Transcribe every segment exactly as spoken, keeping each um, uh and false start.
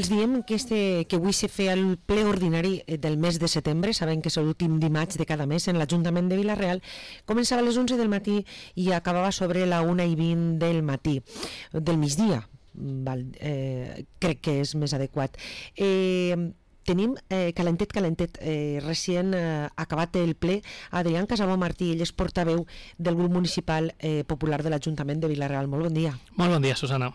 els diem que, este, que avui se feia el ple ordinari del mes de setembre, sabem que és l'últim dimarts de cada mes en l'Ajuntament de Vila-real, començava a les onze del matí i acabava sobre la una i vint del matí, del migdia, val, eh, crec que és més adequat. Eh, Tenim eh, calentet, calentet, eh, recient eh, acabat el ple, Adrián Casabó Martí, ell és portaveu del grup municipal eh, popular de l'Ajuntament de Vila-real. Molt bon dia. Molt bon dia, Susana.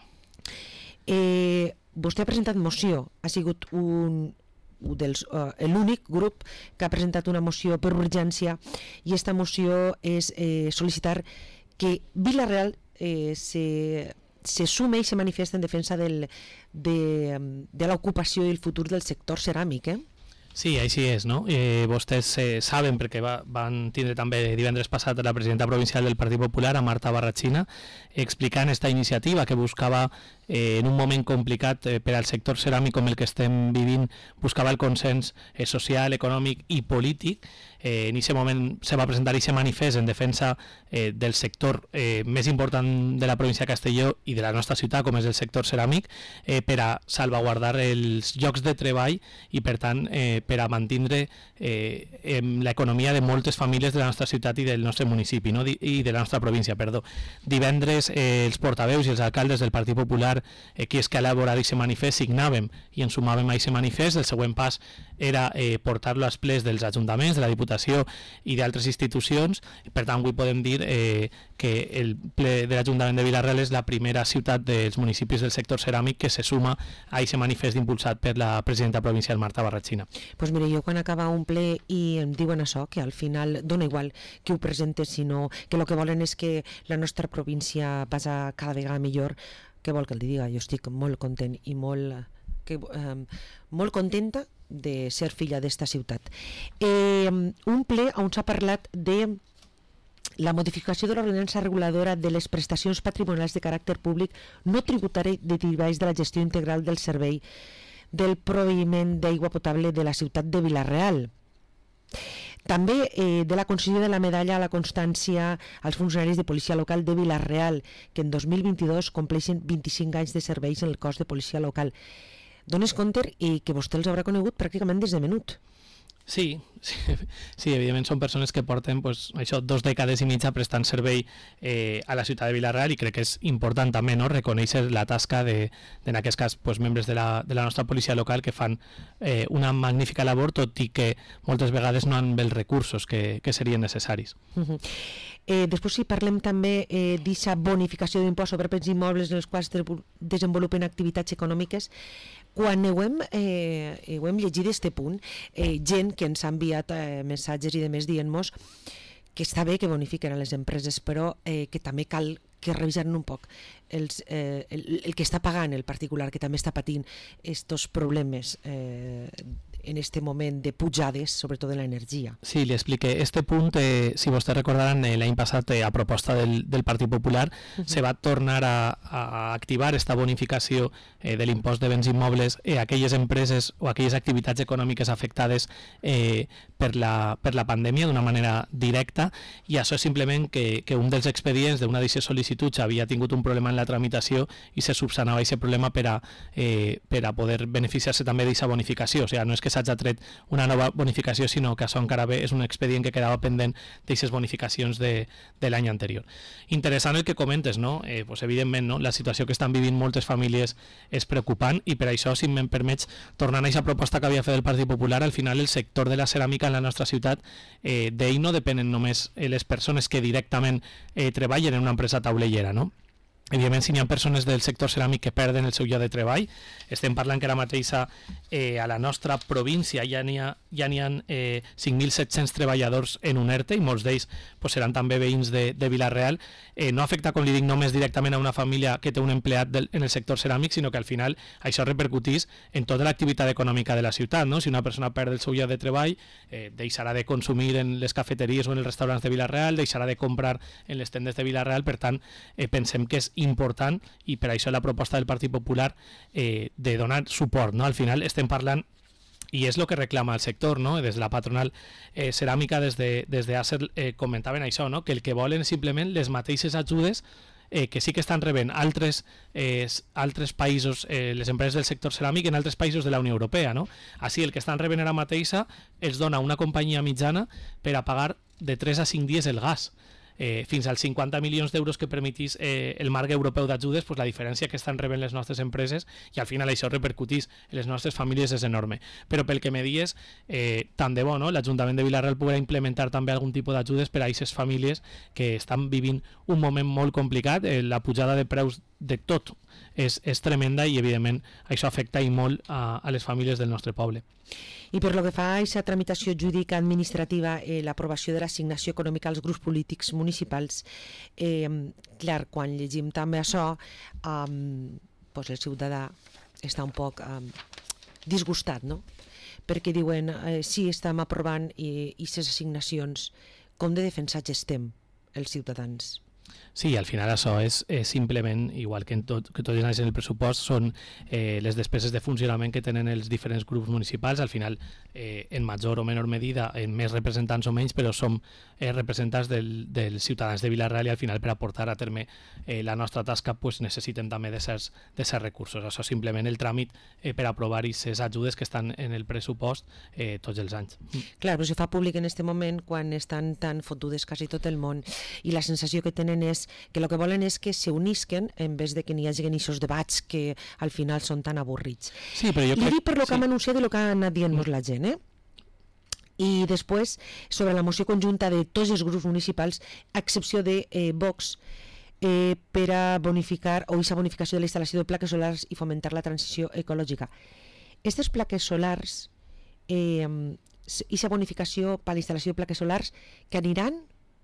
Eh, vostè ha presentat moció, ha sigut un, un dels, uh, l'únic grup que ha presentat una moció per urgència, i esta moció és eh, sol·licitar que Vila-real eh, se... se sume i se manifesta en defensa del, de, de l'ocupació i el futur del sector ceràmic, eh? Sí, així és, no? Eh, vostès eh, saben, perquè va, van tindre també divendres passat la presidenta provincial del Partit Popular, a Marta Barratxina, explicant esta iniciativa que buscava, eh, en un moment complicat eh, per al sector ceràmic com el que estem vivint, buscava el consens eh, social, econòmic i polític. Eh, en aquest moment se va presentar aquest manifest en defensa eh, del sector eh, més important de la província de Castelló i de la nostra ciutat, com és el sector ceràmic, eh, per a salvaguardar els llocs de treball i, per tant, eh, per a mantindre eh, l'economia de moltes famílies de la nostra ciutat i del nostre municipi, no? I de la nostra província, perdó. Divendres eh, els portaveus i els alcaldes del Partit Popular, eh, qui és que ha elaborat aquest manifest, signàvem i ens sumàvem a aquest manifest. El següent pas era eh, portar-lo als plens dels ajuntaments, de la Diputació i d'altres institucions. Per tant, avui podem dir eh, que el ple de l'Ajuntament de Vila-real és la primera ciutat dels municipis del sector ceràmic que se suma a aquest manifest impulsat per la presidenta provincial Marta Barratxina. Pues mire, jo quan acaba un ple i em diuen això, que al final dona igual que ho presente, sinó que el que volen és que la nostra província vagi cada vegada millor, què vol que el diga? Jo estic molt content i molt, que, eh, molt contenta de ser filla d'esta ciutat. Eh, un ple on s'ha parlat de la modificació de l'ordenança reguladora de les prestacions patrimonials de caràcter públic no tributari de treballs de la gestió integral del servei del proveïment d'aigua potable de la ciutat de Vila-real. També eh, de la concessió de la medalla a la constància als funcionaris de policia local de Vila-real, que en dos mil vint-i-dos compleixen vint-i-cinc anys de serveis en el cos de policia local. Dones compte i que vostè els haurà conegut pràcticament des de menut. Sí, sí, sí, evidentment són persones que porten pues, això, dos dècades i mitja prestant servei eh, a la ciutat de Vila-real, i crec que és important també, no?, reconèixer la tasca de, de en aquest cas, pues, membres de la, de la nostra policia local que fan eh, una magnífica labor, tot i que moltes vegades no han els recursos que, que serien necessaris. Uh-huh. Eh, després si parlem també eh, d'aquesta bonificació d'impost sobre béns immobles en els quals desenvolupen activitats econòmiques, quan ho hem, eh, ho hem llegit este punt, eh, gent que ens ha enviat eh, missatges i demés dient-nos que està bé que bonifiquen a les empreses, però eh, que també cal que revisaren un poc els, eh, el, el que està pagant el particular, que també està patint estos problemes eh, en este moment de pujades, sobretot de l'energia. Sí, li expliqué. Este punt, eh, si vostès recordaran, eh, l'any passat, eh, a proposta del, del Partit Popular, uh-huh. se va tornar a, a activar esta bonificació eh, de l'impost de béns immobles a eh, aquelles empreses o aquelles activitats econòmiques afectades eh, per, la, per la pandèmia d'una manera directa, i això és simplement que, que un dels expedients d'una d'aquestes sol·licituds havia tingut un problema en la tramitació i se subsanava aquest problema per a, eh, per a poder beneficiar-se també d'aquesta bonificació. O sigui, no és que s'hagi tret una nova bonificació, sinó que això encara bé és un expedient que quedava pendent d'aquestes bonificacions de, de l'any anterior. Interessant el que comentes, no? Eh, pues evidentment, no? La situació que estan vivint moltes famílies és preocupant, i per això, si me'n permets, tornant a aquesta proposta que havia fet el Partit Popular, al final el sector de la ceràmica en la nostra ciutat, eh, d'ell no depenen només les persones que directament eh, treballen en una empresa taulellera, no? Evidentment, si hi ha persones del sector ceràmic que perden el seu lloc de treball, estem parlant que ara mateix eh, a la nostra província ja n'hi ha, ja n'hi ha eh, cinc mil set-cents treballadors en un ERTE, i molts d'ells pues, seran també veïns de, de Vila-real. Eh, no afecta, com li dic, només directament a una família que té un empleat del, en el sector ceràmic, sinó que al final això repercutís en tota l'activitat econòmica de la ciutat, no? Si una persona perd el seu lloc de treball, eh, deixarà de consumir en les cafeteries o en els restaurants de Vila-real, deixarà de comprar en les tendes de Vila-real. Per tant, eh, pensem que és important, i per això la proposta del Partit Popular eh, de donar suport, no? Al final estem parlant, i és el que reclama el sector, no? Des de la patronal eh, ceràmica, des de, des de Acer, eh, comentaven això, no? Que el que volen simplement les mateixes ajudes eh, que sí que estan rebent altres, eh, altres països, eh, les empreses del sector ceràmic en altres països de la Unió Europea, no? Així el que estan rebent ara mateixa els dona una companyia mitjana per a pagar de tres a cinc dies el gas. Eh, fins als cinquanta milions d'euros que permetís eh, el marc europeu d'ajudes, pues la diferència que estan rebent les nostres empreses i al final això repercutís en les nostres famílies és enorme. Però pel que me dies, eh, tant de bo, no? l'Ajuntament de Vila-real podrà implementar també algun tipus d'ajudes per a aquestes famílies que estan vivint un moment molt complicat. Eh, la pujada de preus de tot és, és tremenda i evidentment això afecta i molt a, a les famílies del nostre poble. I per lo que fa a aquesta tramitació jurídica administrativa, eh, l'aprovació de l'assignació econòmica als grups polítics municipals, eh, clar, quan llegim també això, eh, pues el ciutadà està un poc eh, disgustat, no? Perquè diuen, eh, sí, estem aprovant i aquestes assignacions, com de defensats estem els ciutadans? Sí, al final això és, és simplement, igual que, en tot, que tot en el pressupost, són eh, les despeses de funcionament que tenen els diferents grups municipals, al final eh, en major o menor medida, en més representants o menys, però som eh, representants del, dels ciutadans de Vila-real i al final per a portar a terme eh, la nostra tasca pues, necessiten també de certs, de certs recursos. Això simplement el tràmit eh, per aprovar aquestes ajudes que estan en el pressupost eh, tots els anys. Clar, però se fa públic en aquest moment quan estan tan fotudes quasi tot el món i la sensació que tenen és que el que volen és que s'unisquen en vez de que n'hi hagi aquests debats que al final són tan avorrits. Sí, però jo crec... I dic per lo que sí. hem anunciat i el que ha anat dient-nos mm. la gent, eh? I després, sobre la moció conjunta de tots els grups municipals, a excepció de eh, Vox, eh, per a bonificar o aquesta bonificació de la instal·lació de plaques solars i fomentar la transició ecològica. Aquestes plaques solars, eh, aquesta bonificació per a la instal·lació de plaques solars, que aniran...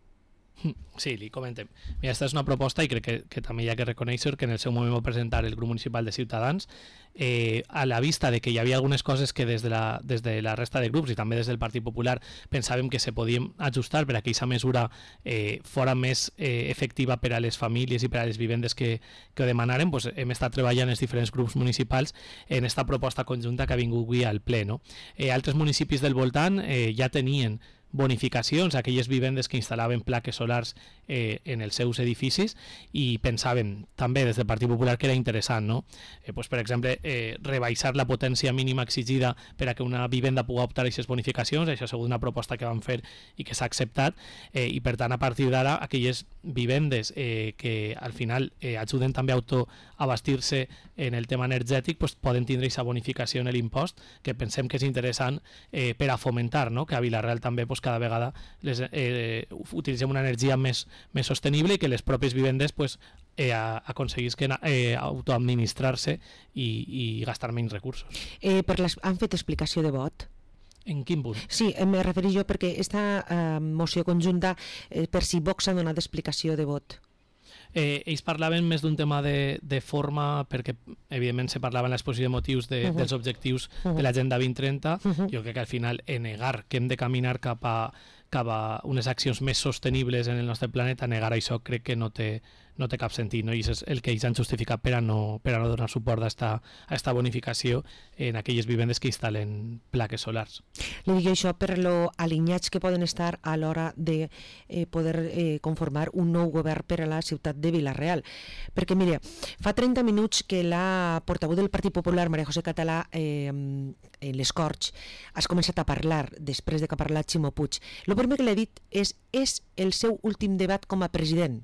Sí, li comentem. Mira, aquesta és una proposta i crec que, que també hi ha que reconèixer que en el seu moment va presentar el grup municipal de Ciutadans eh, a la vista de que hi havia algunes coses que des de, la, des de la resta de grups i també des del Partit Popular pensàvem que se podien ajustar per a que aquesta mesura eh, fora més eh, efectiva per a les famílies i per a les vivendes que, que ho demanaren, pues hem estat treballant els diferents grups municipals en esta proposta conjunta que ha vingut avui al ple. No? Eh, altres municipis del voltant eh, ja tenien bonificacions a aquelles vivendes que instal·laven plaques solars eh, en els seus edificis i pensaven també des del Partit Popular que era interessant, no? Eh, pues, per exemple, eh, rebaixar la potència mínima exigida per a que una vivenda pugui optar a aquestes bonificacions, això ha sigut una proposta que van fer i que s'ha acceptat eh, i per tant a partir d'ara aquelles vivendes eh, que al final eh, ajuden també a autoabastir-se en el tema energètic pues, poden tindre aquesta bonificació en l'impost que pensem que és interessant eh, per a fomentar, no? Que a Vila-real també pues, cada vegada les, eh, utilitzem una energia més, més sostenible i que les pròpies vivendes pues, eh, aconseguisquen eh, autoadministrar-se i, i gastar menys recursos. Eh, per les, han fet explicació de vot? En quin punt? Sí, em refereixo jo perquè aquesta eh, moció conjunta eh, per si Vox ha donat explicació de vot. Eh, ells parlaven més d'un tema de, de forma, perquè evidentment se parlava en l'exposició de motius de, uh -huh. dels objectius uh -huh. de l'Agenda vint trenta. Uh -huh. Jo crec que al final en negar que hem de caminar cap a, cap a unes accions més sostenibles en el nostre planeta, negar això crec que no té, no té cap sentit, no? I és el que ells han justificat per a no, per a no donar suport a esta, a esta bonificació en aquelles vivendes que instal·len plaques solars. Li dic això per lo alineats que poden estar a l'hora de eh, poder eh, conformar un nou govern per a la ciutat de Vila-real. Perquè, mire, fa trenta minuts que la portaveu del Partit Popular, Maria José Català, eh, en les Corts, has començat a parlar després de que ha parlat Ximo Puig. El primer que l'he dit és és el seu últim debat com a president.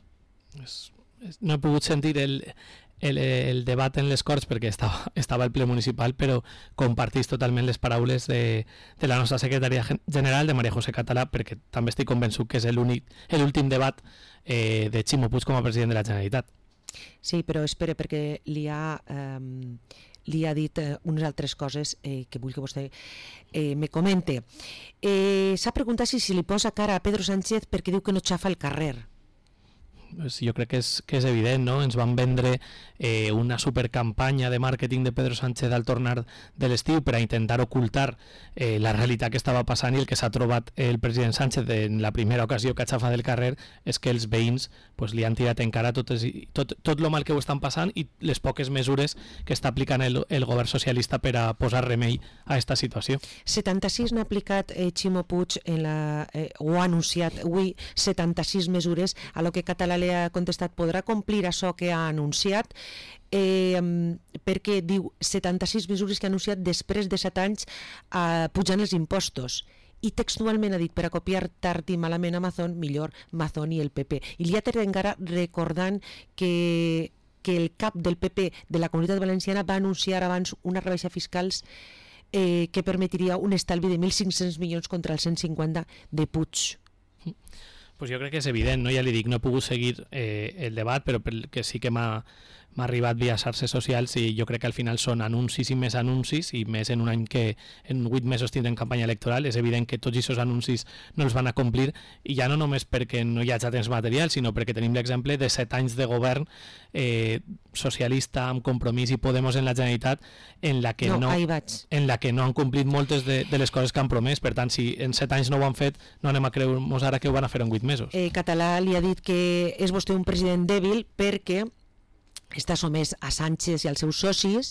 És, és, no he pogut sentir el, el, el debat en les Corts perquè estava, estava al ple municipal, però compartís totalment les paraules de, de la nostra secretària general, de Maria José Català, perquè també estic convençut que és l'últim debat eh, de Ximo Puig com a president de la Generalitat. Sí, però espere, perquè li ha, eh, li ha dit eh, unes altres coses eh, que vull que vostè eh, me comente. Eh, S'ha preguntat si, si li posa cara a Pedro Sánchez perquè diu que no xafa el carrer. Jo crec que és, que és evident, no? Ens van vendre eh, una supercampanya de màrqueting de Pedro Sánchez al tornar de l'estiu per a intentar ocultar eh, la realitat que estava passant, i el que s'ha trobat el president Sánchez en la primera ocasió que aixafa del carrer és que els veïns pues, li han tirat en cara tot, tot, tot lo mal que ho estan passant i les poques mesures que està aplicant el, el govern socialista per a posar remei a aquesta situació. setanta-sis n'ha aplicat eh, Ximo Puig en la, eh, o ha anunciat avui setanta-sis mesures a lo que català li ha contestat podrà complir això que ha anunciat, eh, perquè diu setanta-sis mesures que ha anunciat després de set anys eh, pujant els impostos. I textualment ha dit, per a copiar tard i malament Amazon, millor Amazon i el P P. I li ha tret encara recordant que, que el cap del P P de la Comunitat Valenciana va anunciar abans una rebaixa fiscals eh, que permetria un estalvi de mil cinc-cents milions contra els cent cinquanta de Puig. Pues jo crec que és evident, no? Ja li dic, no he pogut seguir eh, el debat, però que sí que m'ha m'ha arribat via xarxes socials i jo crec que al final són anuncis i més anuncis i més en un any que en vuit mesos tindrem campanya electoral. És evident que tots aquests anuncis no els van a complir i ja no només perquè no hi hagi temps material, sinó perquè tenim l'exemple de set anys de govern eh, socialista amb Compromís i Podemos en la Generalitat en la que no, no, en la que no han complit moltes de, de les coses que han promès. Per tant, si en set anys no ho han fet, no anem a creure-nos ara que ho van a fer en vuit mesos. Eh, Català li ha dit que és vostè un president dèbil perquè està somès a Sánchez i als seus socis,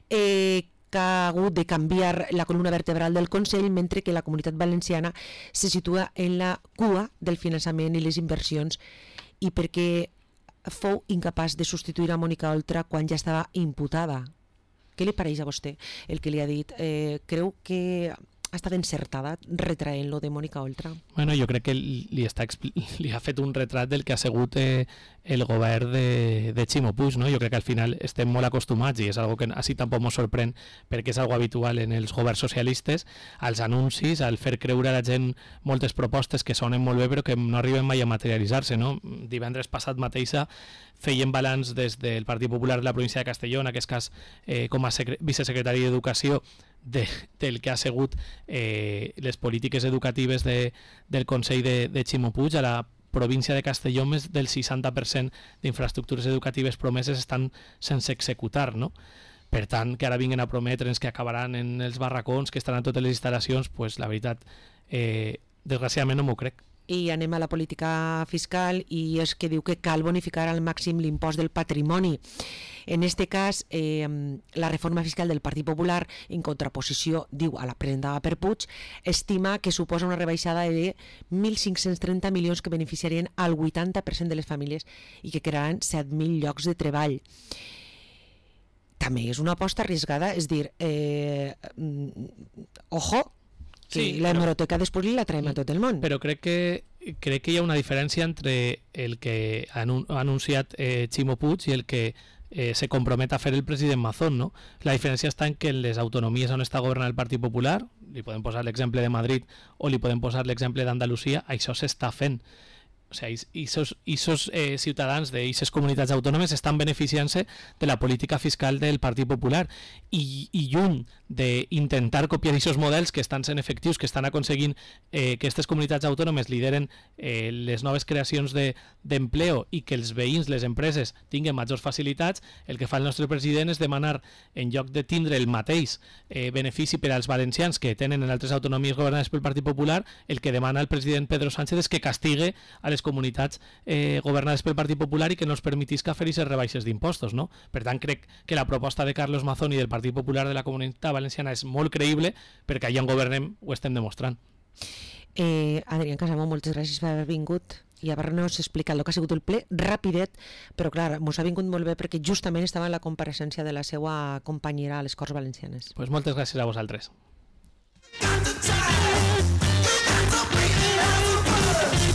eh, que ha hagut de canviar la columna vertebral del Consell, mentre que la Comunitat Valenciana se situa en la cua del finançament i les inversions, i perquè fou incapaç de substituir a Mònica Oltra quan ja estava imputada. Què li pareix a vostè el que li ha dit? Eh, creu que ha estat encertada retraent-lo de Mònica Oltra? Bueno, jo crec que li, està, li ha fet un retrat del que ha sigut eh, el govern de, de Ximo Puig, no? Jo crec que al final estem molt acostumats i és algo que així tampoc ens sorprèn perquè és algo habitual en els governs socialistes, als anuncis, al fer creure a la gent moltes propostes que sonen molt bé però que no arriben mai a materialitzar-se, no? Divendres passat mateixa feien balanç des del Partit Popular de la província de Castelló, en aquest cas eh, com a vicesecretari d'Educació, de, del que ha sigut eh, les polítiques educatives de, del Consell de, de Ximo Puig. A la província de Castelló més del seixanta per cent d'infraestructures educatives promeses estan sense executar, no? Per tant, que ara vinguin a prometre'ns que acabaran en els barracons, que estaran totes les instal·lacions, pues la veritat, eh, desgraciadament no m'ho crec. I anem a la política fiscal i és que diu que cal bonificar al màxim l'impost del patrimoni. En este cas, eh, la reforma fiscal del Partit Popular, en contraposició, diu, a la presentada per Puig, estima que suposa una rebaixada de mil cinc-cents trenta milions que beneficiarien al vuitanta per cent de les famílies i que crearan set mil llocs de treball. També és una aposta arriscada, és dir, eh, ojo, que sí, la hemeroteca però, després la traiem a tot el món. Però crec que, crec que hi ha una diferència entre el que ha anunciat eh, Ximo Puig i el que eh, se compromet a fer el president Mazón, no? La diferència està en que en les autonomies on està governant el Partit Popular, li podem posar l'exemple de Madrid o li podem posar l'exemple d'Andalusia, això s'està fent. O sigui, aquests eh, ciutadans d'aquestes comunitats autònomes estan beneficiant-se de la política fiscal del Partit Popular i, i lluny d'intentar copiar aquests models que estan sent efectius, que estan aconseguint eh, que aquestes comunitats autònomes lideren eh, les noves creacions d'empleo de, i que els veïns, les empreses, tinguin majors facilitats, el que fa el nostre president és demanar, en lloc de tindre el mateix eh, benefici per als valencians que tenen en altres autonomies governades pel Partit Popular, el que demana el president Pedro Sánchez és que castigue a les comunitats eh, governades pel Partit Popular i que no els permetisca fer aquestes rebaixes d'impostos, no? Per tant, crec que la proposta de Carlos Mazón i del Partit Popular de la Comunitat Valenciana és molt creïble perquè allà on governem ho estem demostrant. Eh, Adrián Casamó, moltes gràcies per haver vingut i haver-nos explicat el que ha sigut el ple rapidet, però clar, mos ha vingut molt bé perquè justament estava en la compareixença de la seva companyera a les Corts Valencianes. Pues moltes gràcies a vosaltres.